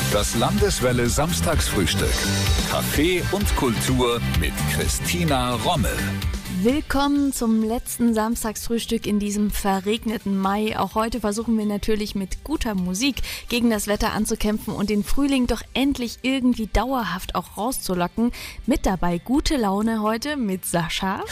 Das Landeswelle Samstagsfrühstück. Kaffee und Kultur mit Christina Rommel. Willkommen zum letzten Samstagsfrühstück in diesem verregneten Mai. Auch heute versuchen wir natürlich mit guter Musik gegen das Wetter anzukämpfen und den Frühling doch endlich irgendwie dauerhaft auch rauszulocken. Mit dabei gute Laune heute mit Sascha.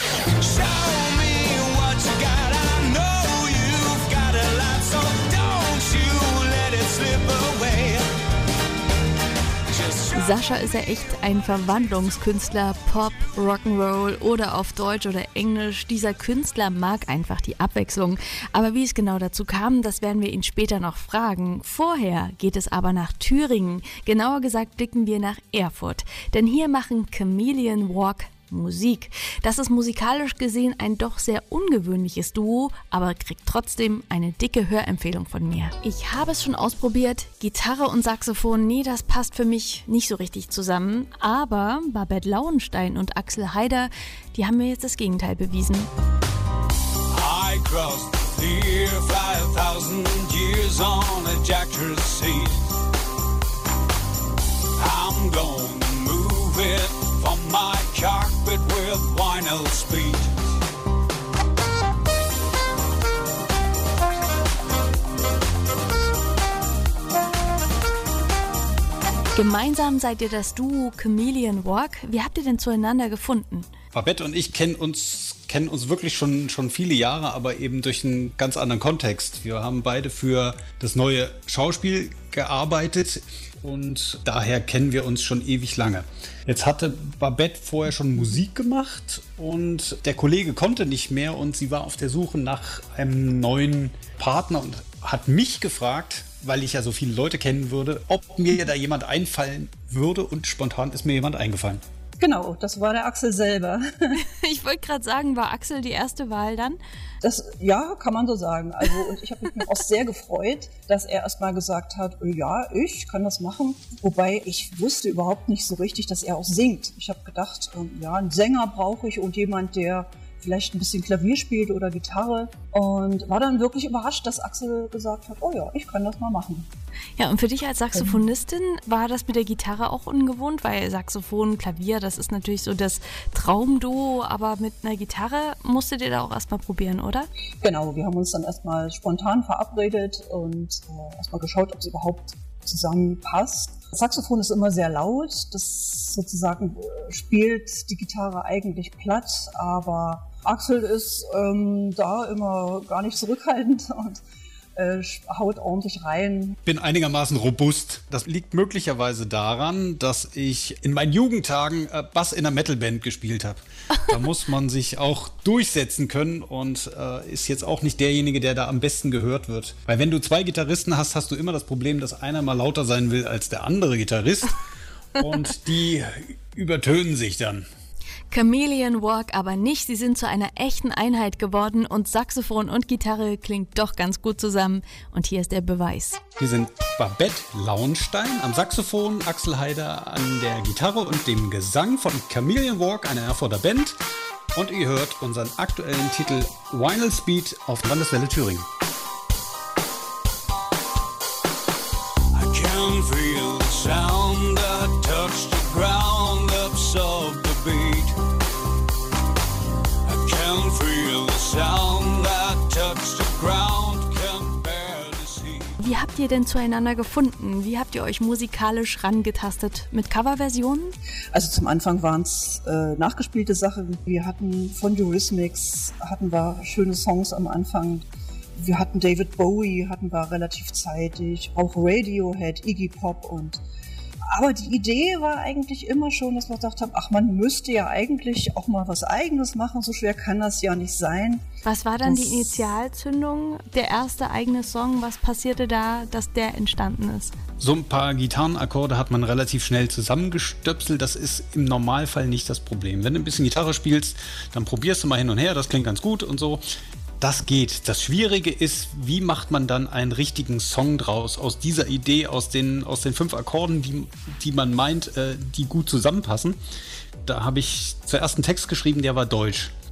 Sascha ist ja echt ein Verwandlungskünstler, Pop, Rock'n'Roll oder auf Deutsch oder Englisch. Dieser Künstler mag einfach die Abwechslung. Aber wie es genau dazu kam, das werden wir ihn später noch fragen. Vorher geht es aber nach Thüringen. Genauer gesagt blicken wir nach Erfurt. Denn hier machen Chameleon Walk Musik. Das ist musikalisch gesehen ein doch sehr ungewöhnliches Duo, aber kriegt trotzdem eine dicke Hörempfehlung von mir. Ich habe es schon ausprobiert, Gitarre und Saxophon, nee, das passt für mich nicht so richtig zusammen, aber Babette Lauenstein und Axel Heider, die haben mir jetzt das Gegenteil bewiesen. I crossed the year 5,000 years on a Jack's seat. I'm gonna move it from my carpet with vinyl speed. Gemeinsam seid ihr das Duo Chameleon Walk. Wie habt ihr denn zueinander gefunden? Babette und ich kennen uns wirklich schon viele Jahre, aber eben durch einen ganz anderen Kontext. Wir haben beide für das neue Schauspiel gearbeitet und daher kennen wir uns schon ewig lange. Jetzt hatte Babette vorher schon Musik gemacht und der Kollege konnte nicht mehr und sie war auf der Suche nach einem neuen Partner und hat mich gefragt, weil ich ja so viele Leute kennen würde, ob mir da jemand einfallen würde, und spontan ist mir jemand eingefallen. Genau, das war der Axel selber. Ich wollte gerade sagen, war Axel die erste Wahl dann? Ja, kann man so sagen. Also, und ich habe mich auch sehr gefreut, dass er erstmal gesagt hat, ja, ich kann das machen. Wobei ich wusste überhaupt nicht so richtig, dass er auch singt. Ich habe gedacht, ja, einen Sänger brauche ich und jemand, der vielleicht ein bisschen Klavier spielt oder Gitarre, und war dann wirklich überrascht, dass Axel gesagt hat, oh ja, ich kann das mal machen. Ja, und für dich als Saxophonistin war das mit der Gitarre auch ungewohnt, weil Saxophon, Klavier, das ist natürlich so das Traumduo, aber mit einer Gitarre musstet ihr da auch erstmal probieren, oder? Genau, wir haben uns dann erstmal spontan verabredet und erstmal geschaut, ob es überhaupt zusammenpasst. Das Saxophon ist immer sehr laut, das sozusagen spielt die Gitarre eigentlich platt, aber Axel ist da immer gar nicht zurückhaltend und haut ordentlich rein. Bin einigermaßen robust. Das liegt möglicherweise daran, dass ich in meinen Jugendtagen Bass in einer Metalband gespielt habe. Da muss man sich auch durchsetzen können und ist jetzt auch nicht derjenige, der da am besten gehört wird. Weil wenn du zwei Gitarristen hast, hast du immer das Problem, dass einer mal lauter sein will als der andere Gitarrist und die übertönen sich dann. Chameleon Walk aber nicht, sie sind zu einer echten Einheit geworden und Saxophon und Gitarre klingt doch ganz gut zusammen und hier ist der Beweis. Wir sind Babette Lauenstein am Saxophon, Axel Heider an der Gitarre und dem Gesang von Chameleon Walk, einer Erfurter Band, und ihr hört unseren aktuellen Titel Vinyl Speed auf Landeswelle Thüringen. I can feel the sound that touched the ground, absorbed the beat. I can feel the sound that touched the ground, can barely see. Wie habt ihr denn zueinander gefunden? Wie habt ihr euch musikalisch rangetastet? Mit Coverversionen? Also zum Anfang waren es nachgespielte Sachen. Wir hatten von Eurythmics schöne Songs am Anfang. Wir hatten David Bowie, hatten wir relativ zeitig, auch Radiohead, Iggy Pop aber die Idee war eigentlich immer schon, dass wir gedacht haben, ach, man müsste ja eigentlich auch mal was Eigenes machen, so schwer kann das ja nicht sein. Was war dann die Initialzündung, der erste eigene Song? Was passierte da, dass der entstanden ist? So ein paar Gitarrenakkorde hat man relativ schnell zusammengestöpselt. Das ist im Normalfall nicht das Problem. Wenn du ein bisschen Gitarre spielst, dann probierst du mal hin und her, das klingt ganz gut und so. Das geht. Das Schwierige ist, wie macht man dann einen richtigen Song draus, aus dieser Idee, aus den 5 Akkorden, die man meint, die gut zusammenpassen. Da habe ich zuerst einen Text geschrieben, der war deutsch.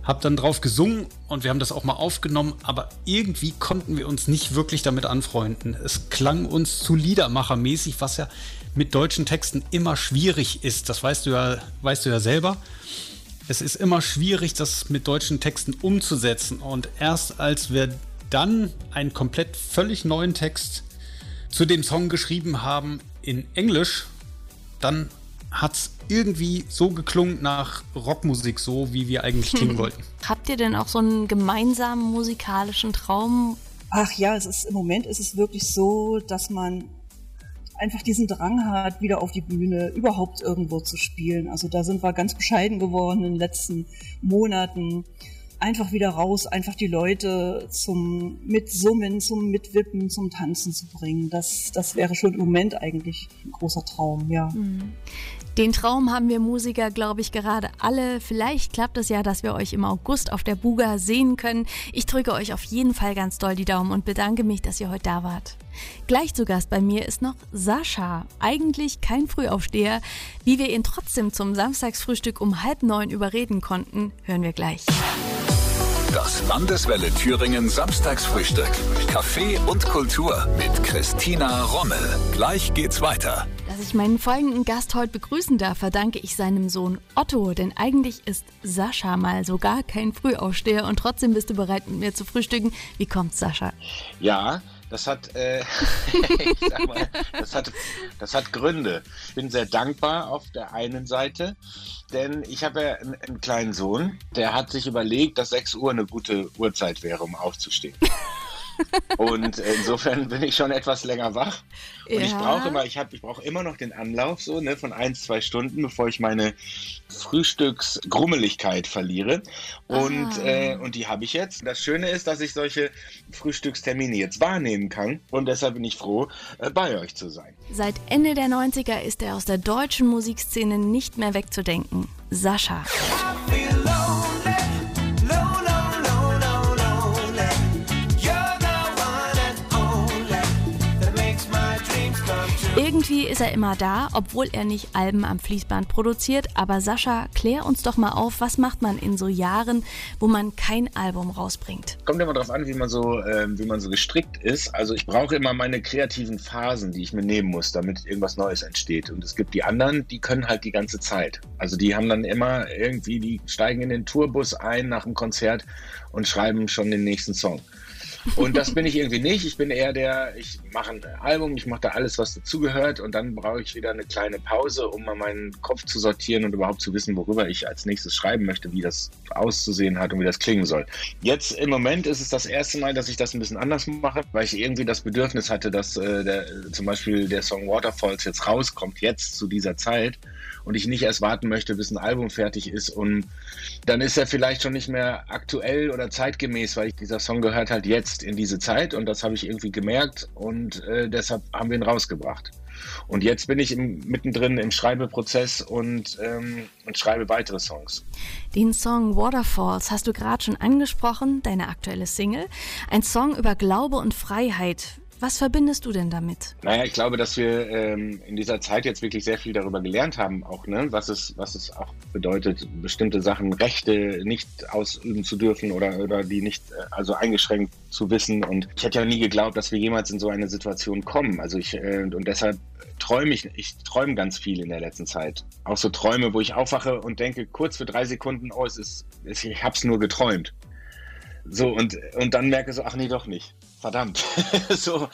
Habe dann drauf gesungen und wir haben das auch mal aufgenommen, aber irgendwie konnten wir uns nicht wirklich damit anfreunden. Es klang uns zu liedermachermäßig, was ja mit deutschen Texten immer schwierig ist. Das weißt du ja selber. Es ist immer schwierig, das mit deutschen Texten umzusetzen. Und erst als wir dann einen komplett völlig neuen Text zu dem Song geschrieben haben in Englisch, dann hat es irgendwie so geklungen nach Rockmusik, so wie wir eigentlich klingen wollten. Habt ihr denn auch so einen gemeinsamen musikalischen Traum? Ach ja, im Moment ist es wirklich so, dass man einfach diesen Drang hat, wieder auf die Bühne, überhaupt irgendwo zu spielen. Also da sind wir ganz bescheiden geworden in den letzten Monaten. Einfach wieder raus, einfach die Leute zum Mitsummen, zum Mitwippen, zum Tanzen zu bringen. Das wäre schon im Moment eigentlich ein großer Traum, ja. Den Traum haben wir Musiker, glaube ich, gerade alle. Vielleicht klappt es ja, dass wir euch im August auf der Buga sehen können. Ich drücke euch auf jeden Fall ganz doll die Daumen und bedanke mich, dass ihr heute da wart. Gleich zu Gast bei mir ist noch Sascha. Eigentlich kein Frühaufsteher. Wie wir ihn trotzdem zum Samstagsfrühstück um 8:30 überreden konnten, hören wir gleich. Das Landeswelle Thüringen Samstagsfrühstück. Kaffee und Kultur mit Christina Rommel. Gleich geht's weiter. Dass ich meinen folgenden Gast heute begrüßen darf, verdanke ich seinem Sohn Otto. Denn eigentlich ist Sascha mal so gar kein Frühaufsteher und trotzdem bist du bereit, mit mir zu frühstücken. Wie kommt's, Sascha? Ja, das hat, ich sag mal, das hat Gründe. Ich bin sehr dankbar auf der einen Seite, denn ich habe ja einen kleinen Sohn, der hat sich überlegt, dass 6 Uhr eine gute Uhrzeit wäre, um aufzustehen. Und insofern bin ich schon etwas länger wach. Und ich brauche immer noch den Anlauf so, ne, von 1-2 Stunden, bevor ich meine Frühstücksgrummeligkeit verliere. Und die habe ich jetzt. Das Schöne ist, dass ich solche Frühstückstermine jetzt wahrnehmen kann. Und deshalb bin ich froh, bei euch zu sein. Seit Ende der 90er ist er aus der deutschen Musikszene nicht mehr wegzudenken. Sascha. Irgendwie ist er immer da, obwohl er nicht Alben am Fließband produziert. Aber Sascha, klär uns doch mal auf, was macht man in so Jahren, wo man kein Album rausbringt? Kommt immer darauf an, wie man so gestrickt ist. Also ich brauche immer meine kreativen Phasen, die ich mir nehmen muss, damit irgendwas Neues entsteht. Und es gibt die anderen, die können halt die ganze Zeit. Also die haben dann immer irgendwie, die steigen in den Tourbus ein nach dem Konzert und schreiben schon den nächsten Song. Und das bin ich irgendwie nicht. Ich bin eher ich mache ein Album, ich mache da alles, was dazugehört und dann brauche ich wieder eine kleine Pause, um mal meinen Kopf zu sortieren und überhaupt zu wissen, worüber ich als nächstes schreiben möchte, wie das auszusehen hat und wie das klingen soll. Jetzt im Moment ist es das erste Mal, dass ich das ein bisschen anders mache, weil ich irgendwie das Bedürfnis hatte, dass zum Beispiel der Song Waterfalls jetzt rauskommt, jetzt zu dieser Zeit. Und ich nicht erst warten möchte, bis ein Album fertig ist. Und dann ist er vielleicht schon nicht mehr aktuell oder zeitgemäß, weil dieser Song gehört halt jetzt in diese Zeit. Und das habe ich irgendwie gemerkt und deshalb haben wir ihn rausgebracht. Und jetzt bin ich mittendrin im Schreibeprozess und schreibe weitere Songs. Den Song Waterfalls hast du gerade schon angesprochen, deine aktuelle Single. Ein Song über Glaube und Freiheit. Was verbindest du denn damit? Naja, ich glaube, dass wir in dieser Zeit jetzt wirklich sehr viel darüber gelernt haben, auch, ne, was es auch bedeutet, bestimmte Sachen, Rechte nicht ausüben zu dürfen oder die nicht, also eingeschränkt zu wissen. Und ich hätte ja nie geglaubt, dass wir jemals in so eine Situation kommen. Also und deshalb träume ich träume ganz viel in der letzten Zeit. Auch so Träume, wo ich aufwache und denke, kurz für 3 Sekunden, ich hab's nur geträumt. So, und dann merke ich so, ach nee, doch nicht. Verdammt. So.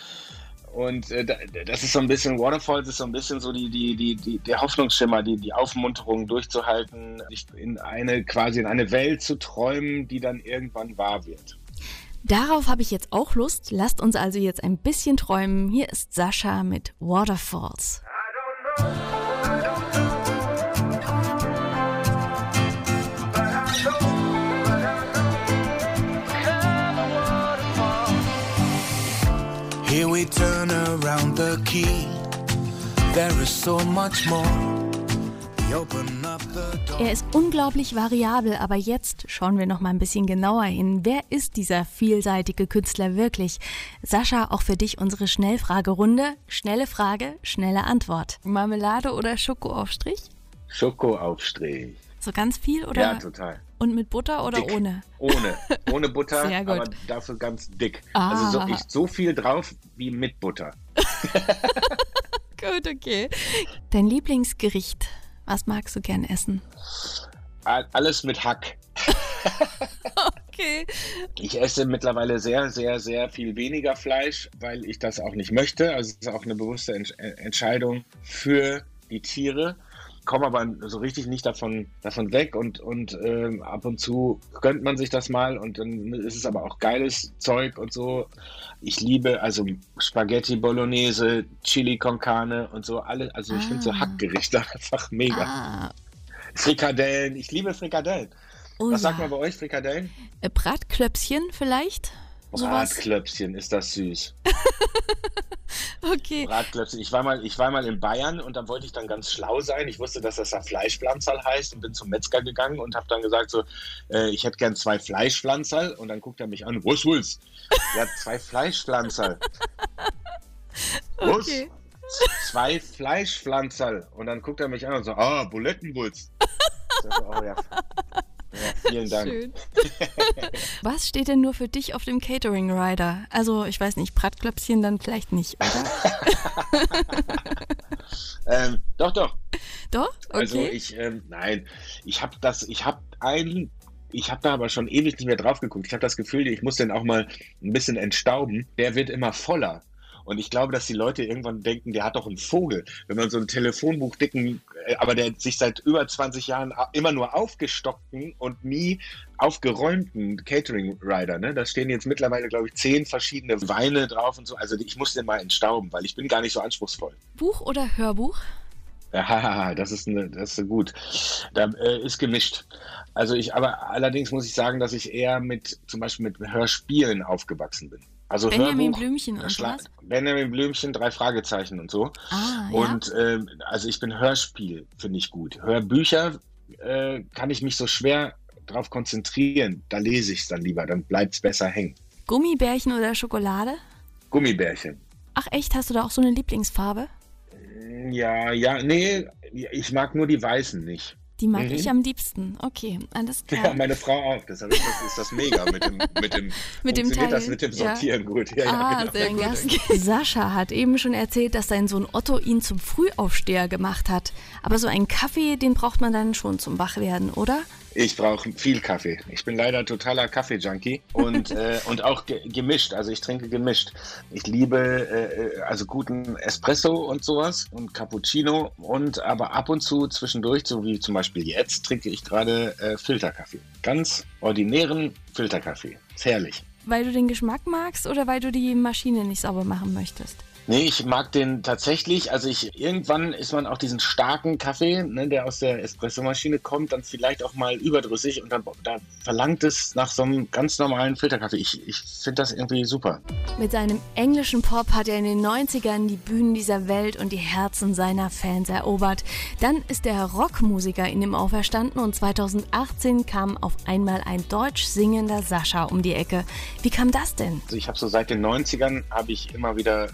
Und das ist so ein bisschen, Waterfalls ist so ein bisschen so der Hoffnungsschimmer, die Aufmunterung durchzuhalten, sich in eine Welt zu träumen, die dann irgendwann wahr wird. Darauf habe ich jetzt auch Lust. Lasst uns also jetzt ein bisschen träumen. Hier ist Sascha mit Waterfalls. Here we turn around the key. There is so much more. We open up the door. Er ist unglaublich variabel, aber jetzt schauen wir noch mal ein bisschen genauer hin. Wer ist dieser vielseitige Künstler wirklich? Sascha, auch für dich unsere Schnellfragerunde. Schnelle Frage, schnelle Antwort. Marmelade oder Schokoaufstrich? Schokoaufstrich. So ganz viel oder? Ja, total. Und mit Butter oder dick. ohne? Ohne Butter, Sehr gut. aber dafür ganz dick. Ah. Also so viel drauf wie mit Butter. Gut, okay. Dein Lieblingsgericht, was magst du gern essen? Alles mit Hack. Okay. Ich esse mittlerweile sehr, sehr, sehr viel weniger Fleisch, weil ich das auch nicht möchte. Also es ist auch eine bewusste Entscheidung für die Tiere. Komme aber so richtig nicht davon weg und ab und zu gönnt man sich das mal und dann ist es aber auch geiles Zeug und so. Ich liebe also Spaghetti Bolognese, Chili con Carne und so alle. Also ich finde so Hackgerichte einfach mega. Frikadellen, ich liebe Frikadellen. Oh, Was sagt man bei euch, Frikadellen? Bratklöpschen vielleicht? Sowas? Bratklöpschen, ist das süß. Okay. Bratklöpschen. Ich war mal in Bayern und dann wollte ich dann ganz schlau sein. Ich wusste, dass das da Fleischpflanzerl heißt und bin zum Metzger gegangen und habe dann gesagt so, ich hätte gern 2 Fleischpflanzerl und dann guckt er mich an, was willst? Ja, 2 Fleischpflanzerl. Okay. 2 Fleischpflanzerl und dann guckt er mich an und so, Bulettenwurst. So, oh ja. Ja, vielen Dank. Schön. Was steht denn nur für dich auf dem Catering Rider? Also, ich weiß nicht, Bratklöpschen dann vielleicht nicht, oder? Doch. Doch? Okay. Also nein, ich habe da aber schon ewig nicht mehr drauf geguckt. Ich habe das Gefühl, ich muss den auch mal ein bisschen entstauben. Der wird immer voller. Und ich glaube, dass die Leute irgendwann denken, der hat doch einen Vogel. Wenn man so einen Telefonbuchdicken, aber der sich seit über 20 Jahren immer nur aufgestockten und nie aufgeräumten Catering-Rider, ne? Da stehen jetzt mittlerweile, glaube ich, 10 verschiedene Weine drauf und so. Also ich muss den mal entstauben, weil ich bin gar nicht so anspruchsvoll. Buch oder Hörbuch? Ja, das ist gut. Da ist gemischt. Aber allerdings muss ich sagen, dass ich eher zum Beispiel mit Hörspielen aufgewachsen bin. Also Benjamin Hörbuch, Blümchen und was? Benjamin Blümchen, 3 Fragezeichen und so. Ja. Und also ich bin Hörspiel, finde ich gut. Hörbücher kann ich mich so schwer drauf konzentrieren. Da lese ich es dann lieber, dann bleibt es besser hängen. Gummibärchen oder Schokolade? Gummibärchen. Ach echt, hast du da auch so eine Lieblingsfarbe? Ja, nee, ich mag nur die weißen nicht. Die mag ich am liebsten. Okay, alles klar. Ja, meine Frau auch. Deshalb ist das mega mit dem Teilen. Das mit dem Sortieren gut. Ja, genau. Sehr gut. Sascha hat eben schon erzählt, dass sein Sohn Otto ihn zum Frühaufsteher gemacht hat. Aber so einen Kaffee, den braucht man dann schon zum Wachwerden, oder? Ich brauche viel Kaffee. Ich bin leider totaler Kaffee-Junkie und auch gemischt. Also ich trinke gemischt. Ich liebe also guten Espresso und sowas und Cappuccino aber ab und zu zwischendurch, so wie zum Beispiel jetzt, trinke ich gerade Filterkaffee. Ganz ordinären Filterkaffee. Ist herrlich. Weil du den Geschmack magst oder weil du die Maschine nicht sauber machen möchtest? Nee, ich mag den tatsächlich. Also irgendwann ist man auch diesen starken Kaffee, ne, der aus der Espressomaschine kommt, dann vielleicht auch mal überdrüssig und dann da verlangt es nach so einem ganz normalen Filterkaffee. Ich finde das irgendwie super. Mit seinem englischen Pop hat er in den 90ern die Bühnen dieser Welt und die Herzen seiner Fans erobert. Dann ist der Rockmusiker in ihm auferstanden und 2018 kam auf einmal ein deutsch singender Sascha um die Ecke. Wie kam das denn? Also ich habe so seit den 90ern habe ich immer wieder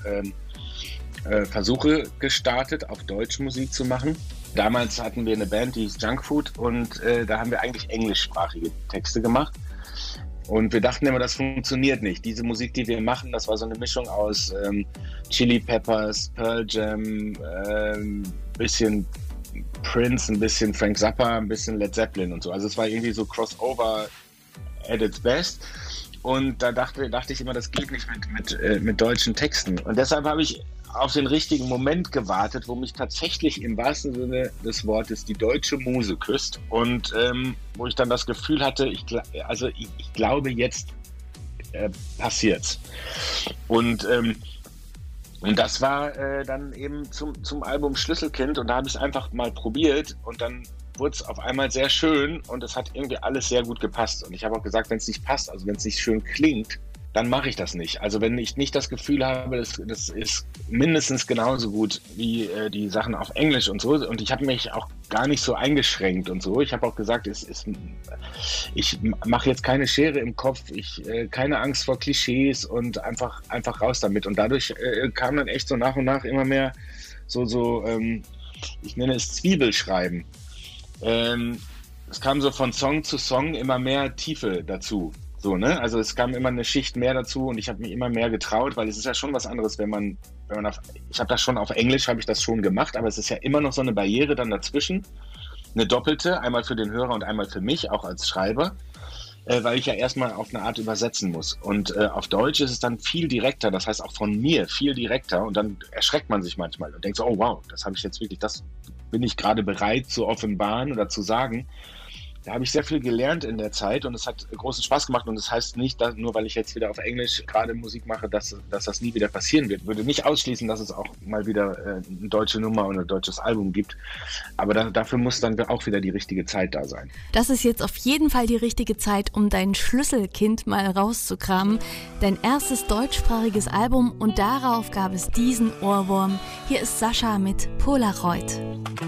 Versuche gestartet, auch Deutschmusik zu machen. Damals hatten wir eine Band, die hieß Junkfood und da haben wir eigentlich englischsprachige Texte gemacht. Und wir dachten immer, das funktioniert nicht. Diese Musik, die wir machen, das war so eine Mischung aus Chili Peppers, Pearl Jam, bisschen Prince, ein bisschen Frank Zappa, ein bisschen Led Zeppelin und so. Also es war irgendwie so Crossover at its best. Und da dachte ich immer, das geht nicht mit deutschen Texten. Und deshalb habe ich auf den richtigen Moment gewartet, wo mich tatsächlich im wahrsten Sinne des Wortes die deutsche Muse küsst. Und wo ich dann das Gefühl hatte, ich glaube, jetzt passiert's. Und das war dann eben zum Album Schlüsselkind. Und da habe ich es einfach mal probiert und dann wurde es auf einmal sehr schön und es hat irgendwie alles sehr gut gepasst. Und ich habe auch gesagt, wenn es nicht passt, also wenn es nicht schön klingt, dann mache ich das nicht. Also wenn ich nicht das Gefühl habe, das ist mindestens genauso gut wie die Sachen auf Englisch und so. Und ich habe mich auch gar nicht so eingeschränkt und so. Ich habe auch gesagt, ich mache jetzt keine Schere im Kopf, keine Angst vor Klischees und einfach raus damit. Und dadurch kam dann echt so nach und nach immer mehr so ich nenne es Zwiebelschreiben. es kam so von Song zu Song immer mehr Tiefe dazu. So, ne? Also es kam immer eine Schicht mehr dazu und ich habe mich immer mehr getraut, weil es ist ja schon was anderes, wenn man ich habe das schon auf Englisch, habe ich das schon gemacht, aber es ist ja immer noch so eine Barriere dann dazwischen. Eine doppelte, einmal für den Hörer und einmal für mich, auch als Schreiber, weil ich ja erstmal auf eine Art übersetzen muss. Und auf Deutsch ist es dann viel direkter, das heißt auch von mir viel direkter und dann erschreckt man sich manchmal und denkt so, oh wow, das habe ich jetzt wirklich, das bin ich gerade bereit zu offenbaren oder zu sagen. Da habe ich sehr viel gelernt in der Zeit und es hat großen Spaß gemacht und das heißt nicht, dass, nur weil ich jetzt wieder auf Englisch gerade Musik mache, dass das nie wieder passieren wird. Ich würde nicht ausschließen, dass es auch mal wieder eine deutsche Nummer oder ein deutsches Album gibt, aber dafür muss dann auch wieder die richtige Zeit da sein. Das ist jetzt auf jeden Fall die richtige Zeit, um dein Schlüsselkind mal rauszukramen. Dein erstes deutschsprachiges Album und darauf gab es diesen Ohrwurm. Hier ist Sascha mit Polaroid.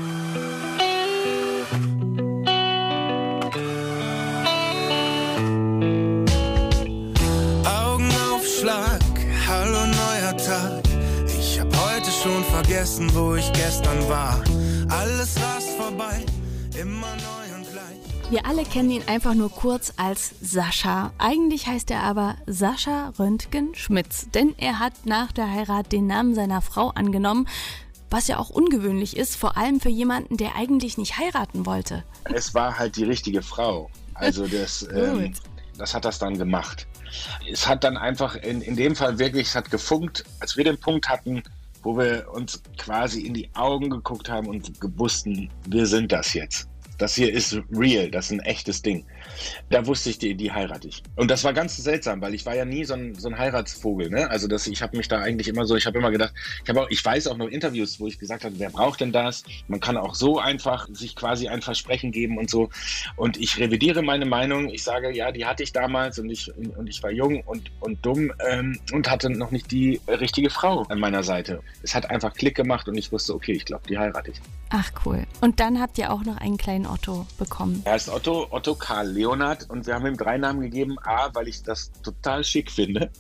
Hallo, neuer Tag. Ich hab heute schon vergessen, wo ich gestern war. Alles rast vorbei, immer neu und gleich. Wir alle kennen ihn einfach nur kurz als Sascha. Eigentlich heißt er aber Sascha Röntgen-Schmitz, denn er hat nach der Heirat den Namen seiner Frau angenommen, was ja auch ungewöhnlich ist, vor allem für jemanden, der eigentlich nicht heiraten wollte. Es war halt die richtige Frau. Also das hat das dann gemacht. Es hat dann einfach in dem Fall wirklich, es hat gefunkt, als wir den Punkt hatten, wo wir uns quasi in die Augen geguckt haben und wussten, wir sind das jetzt. Das hier ist real, das ist ein echtes Ding. Da wusste ich, die heirate ich. Und das war ganz seltsam, weil ich war ja nie so ein Heiratsvogel. Ne? Also ich habe mich da eigentlich immer so, ich habe immer gedacht, ich weiß auch noch Interviews, wo ich gesagt habe, wer braucht denn das? Man kann auch so einfach sich quasi ein Versprechen geben und so. Und ich revidiere meine Meinung. Ich sage, ja, die hatte ich damals und ich war jung und dumm und hatte noch nicht die richtige Frau an meiner Seite. Es hat einfach Klick gemacht und ich wusste, okay, ich glaube, die heirate ich. Ach cool. Und dann habt ihr auch noch einen kleinen Otto bekommen. Er heißt Otto Karl Leonhard und wir haben ihm 3 Namen gegeben. A, weil ich das total schick finde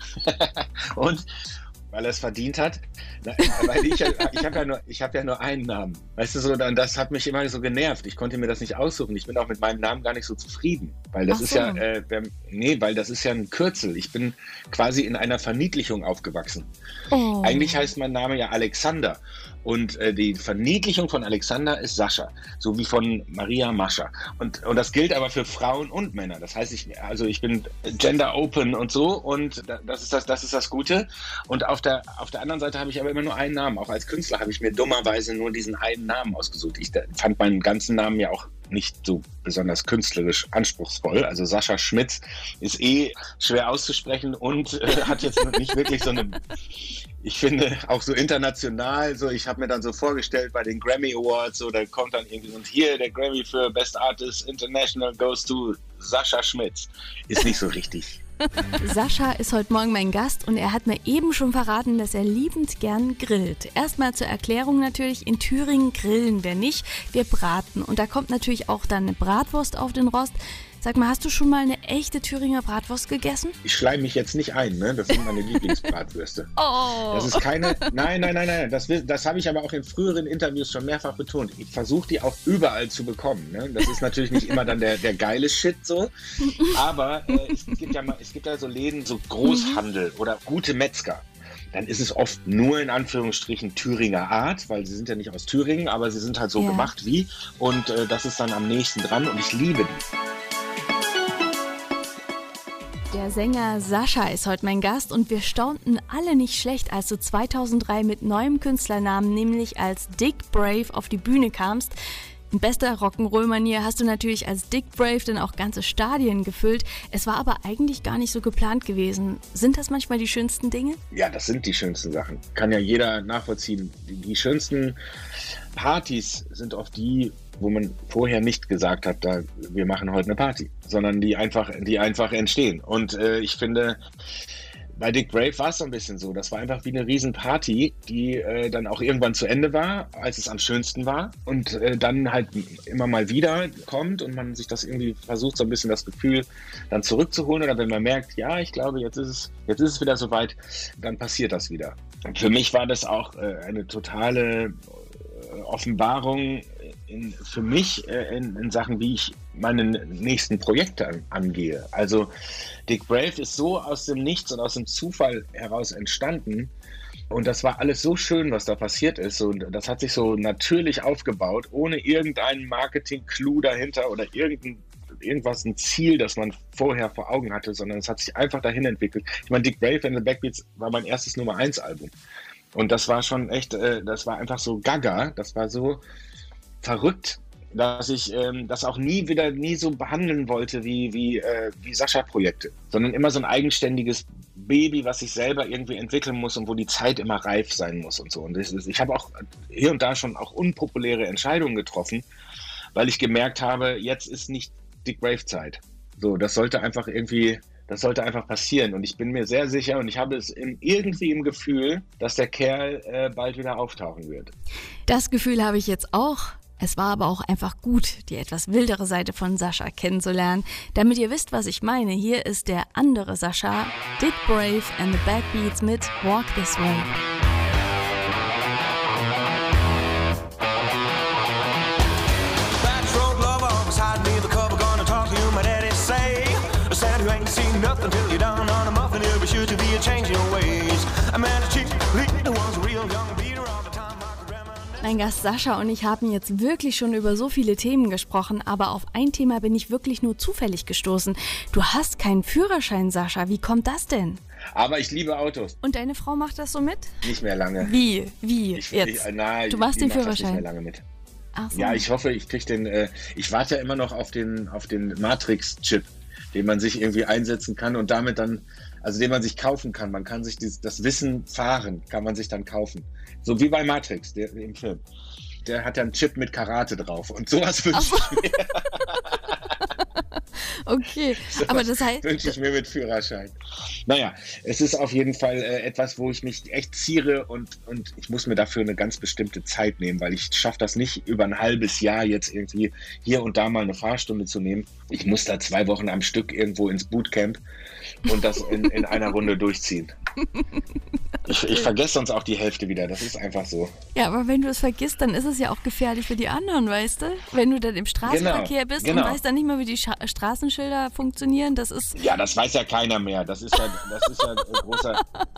und weil er es verdient hat. Weil ich habe ja nur einen Namen. Weißt du so, und das hat mich immer so genervt. Ich konnte mir das nicht aussuchen. Ich bin auch mit meinem Namen gar nicht so zufrieden. Weil das ist ja, weil das ist ja ein Kürzel. Ich bin quasi in einer Verniedlichung aufgewachsen. Oh. Eigentlich heißt mein Name ja Alexander. Und die Verniedlichung von Alexander ist Sascha, so wie von Maria Mascha. Und das gilt aber für Frauen und Männer. Das heißt, ich bin gender open und so und das ist das Gute. Und auf der anderen Seite habe ich aber immer nur einen Namen. Auch als Künstler habe ich mir dummerweise nur diesen einen Namen ausgesucht. Ich fand meinen ganzen Namen ja auch nicht so besonders künstlerisch anspruchsvoll. Also Sascha Schmitz ist schwer auszusprechen und hat jetzt nicht wirklich so eine... Ich finde, auch so international, so ich habe mir dann so vorgestellt bei den Grammy Awards, so da kommt dann irgendwie und hier der Grammy für Best Artist International goes to Sascha Schmitz. Ist nicht so richtig. Sascha ist heute Morgen mein Gast und er hat mir eben schon verraten, dass er liebend gern grillt. Erstmal zur Erklärung natürlich, in Thüringen grillen wir nicht, wir braten. Und da kommt natürlich auch dann eine Bratwurst auf den Rost. Sag mal, hast du schon mal eine echte Thüringer Bratwurst gegessen? Ich schleime mich jetzt nicht ein, ne? Das sind meine Lieblingsbratwürste. Oh. Das ist keine... Nein. Das habe ich aber auch in früheren Interviews schon mehrfach betont. Ich versuche die auch überall zu bekommen. Ne? Das ist natürlich nicht immer dann der geile Shit so. Aber es gibt ja so Läden, so Großhandel oder gute Metzger. Dann ist es oft nur in Anführungsstrichen Thüringer Art, weil sie sind ja nicht aus Thüringen, aber sie sind halt so gemacht wie. Und das ist dann am nächsten dran und ich liebe die. Der Sänger Sascha ist heute mein Gast und wir staunten alle nicht schlecht, als du 2003 mit neuem Künstlernamen, nämlich als Dick Brave, auf die Bühne kamst. In bester Rock'n'Roll-Manier hast du natürlich als Dick Brave dann auch ganze Stadien gefüllt. Es war aber eigentlich gar nicht so geplant gewesen. Sind das manchmal die schönsten Dinge? Ja, das sind die schönsten Sachen. Kann ja jeder nachvollziehen. Die schönsten Partys sind oft die, wo man vorher nicht gesagt hat, wir machen heute eine Party, sondern die einfach entstehen. Und ich finde, bei Dick Brave war es so ein bisschen so. Das war einfach wie eine Riesenparty, die dann auch irgendwann zu Ende war, als es am schönsten war. Und dann halt immer mal wieder kommt und man sich das irgendwie versucht, so ein bisschen das Gefühl dann zurückzuholen. Oder wenn man merkt, ja, ich glaube, jetzt ist es wieder soweit, dann passiert das wieder. Und für mich war das auch eine totale Offenbarung für mich in Sachen, wie ich meine nächsten Projekte angehe. Also Dick Brave ist so aus dem Nichts und aus dem Zufall heraus entstanden. Und das war alles so schön, was da passiert ist. Und das hat sich so natürlich aufgebaut, ohne irgendeinen Marketing-Clou dahinter oder irgendwas, ein Ziel, das man vorher vor Augen hatte, sondern es hat sich einfach dahin entwickelt. Ich meine, Dick Brave and the Backbeats war mein erstes Nummer-1-Album. Und das war schon echt, das war einfach so gaga, das war so verrückt, dass ich das auch nie so behandeln wollte wie Sascha-Projekte, sondern immer so ein eigenständiges Baby, was sich selber irgendwie entwickeln muss und wo die Zeit immer reif sein muss und so. Und ich habe auch hier und da schon auch unpopuläre Entscheidungen getroffen, weil ich gemerkt habe, jetzt ist nicht Dick Brave Zeit. So, das sollte einfach passieren. Und ich bin mir sehr sicher und ich habe es irgendwie im Gefühl, dass der Kerl bald wieder auftauchen wird. Das Gefühl habe ich jetzt auch. Es war aber auch einfach gut, die etwas wildere Seite von Sascha kennenzulernen. Damit ihr wisst, was ich meine, hier ist der andere Sascha, Dick Brave and the Backbeats mit Walk This Way. Nothing till you're down on a muffin, you'll be sure to be a change in your ways. I met a chick, the one's a real young beater all the time. Mein Gast Sascha und ich haben jetzt wirklich schon über so viele Themen gesprochen, aber auf ein Thema bin ich wirklich nur zufällig gestoßen. Du hast keinen Führerschein, Sascha. Wie kommt das denn? Aber ich liebe Autos. Und deine Frau macht das so mit? Nicht mehr lange. Wie? Jetzt? Nein, du machst den Führerschein? Nicht mehr lange mit. Ach so. Ja, ich hoffe, ich kriege den. Ich warte ja immer noch auf den Matrix-Chip, den man sich irgendwie einsetzen kann und damit dann, also den man sich kaufen kann. Man kann sich das Wissen fahren, kann man sich dann kaufen. So wie bei Matrix, im Film. Der hat ja einen Chip mit Karate drauf und sowas wünsche ich mir. Okay, aber das heißt... Wünsche ich mir mit Führerschein. Naja, es ist auf jeden Fall etwas, wo ich mich echt ziere und ich muss mir dafür eine ganz bestimmte Zeit nehmen, weil ich schaffe das nicht über ein halbes Jahr jetzt irgendwie hier und da mal eine Fahrstunde zu nehmen. Ich muss da 2 Wochen am Stück irgendwo ins Bootcamp und das in einer Runde durchziehen. Ich vergesse sonst auch die Hälfte wieder, das ist einfach so. Ja, aber wenn du es vergisst, dann ist es ja auch gefährlich für die anderen, weißt du? Wenn du dann im Straßenverkehr bist und weißt dann nicht mehr, wie die Straßenschilder funktionieren, das ist... Ja, das weiß ja keiner mehr, das ist ja ein großer...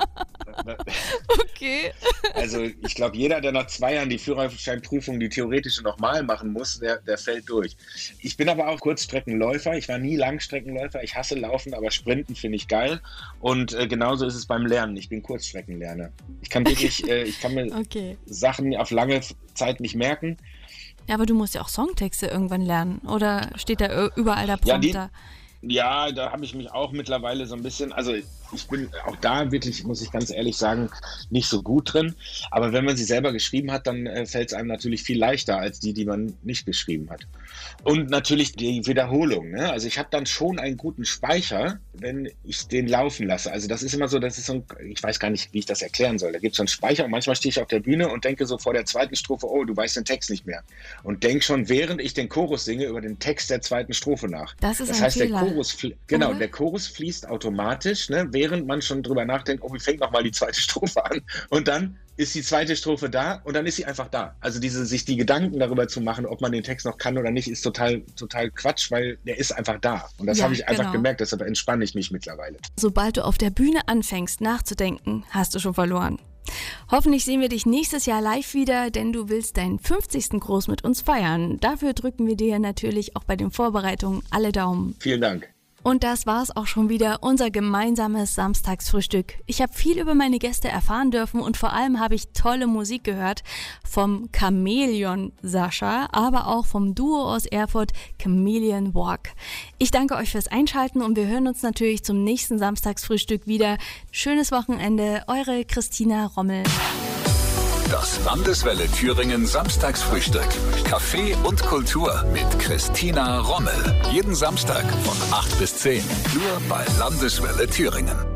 Okay. Also ich glaube, jeder, der nach 2 Jahren die Führerscheinprüfung, die theoretische nochmal machen muss, der fällt durch. Ich bin aber auch Kurzstreckenläufer, ich war nie Langstreckenläufer, ich hasse Laufen, aber Sprinten finde ich geil und genauso ist es beim Lernen, ich bin Kurzstreckenlerner. Ich kann wirklich, ich kann mir Sachen auf lange Zeit nicht merken. Ja, aber du musst ja auch Songtexte irgendwann lernen, oder steht da überall der Prompter? Ja, da habe ich mich auch mittlerweile so ein bisschen, also ich bin auch da wirklich, muss ich ganz ehrlich sagen, nicht so gut drin. Aber wenn man sie selber geschrieben hat, dann fällt es einem natürlich viel leichter als die man nicht geschrieben hat. Und natürlich die Wiederholung. Ne? Also ich habe dann schon einen guten Speicher, wenn ich den laufen lasse. Also das ist immer so, ich weiß gar nicht, wie ich das erklären soll. Da gibt es so einen Speicher und manchmal stehe ich auf der Bühne und denke so vor der zweiten Strophe, oh, du weißt den Text nicht mehr. Und denke schon, während ich den Chorus singe, über den Text der zweiten Strophe nach. Das heißt, der Chorus fließt automatisch, ne, während man schon drüber nachdenkt, oh, wie fängt nochmal die zweite Strophe an? Und dann ist die zweite Strophe da und dann ist sie einfach da. Also sich die Gedanken darüber zu machen, ob man den Text noch kann oder nicht, ist total Quatsch, weil der ist einfach da. Und das habe ich einfach gemerkt, deshalb entspanne ich mich mittlerweile. Sobald du auf der Bühne anfängst nachzudenken, hast du schon verloren. Hoffentlich sehen wir dich nächstes Jahr live wieder, denn du willst deinen 50. Groß mit uns feiern. Dafür drücken wir dir natürlich auch bei den Vorbereitungen alle Daumen. Vielen Dank. Und das war's auch schon wieder, unser gemeinsames Samstagsfrühstück. Ich habe viel über meine Gäste erfahren dürfen und vor allem habe ich tolle Musik gehört vom Chameleon Sascha, aber auch vom Duo aus Erfurt Chameleon Walk. Ich danke euch fürs Einschalten und wir hören uns natürlich zum nächsten Samstagsfrühstück wieder. Schönes Wochenende, eure Christina Rommel. Das Landeswelle Thüringen Samstagsfrühstück. Kaffee und Kultur mit Christina Rommel. Jeden Samstag von 8 bis 10. Nur bei Landeswelle Thüringen.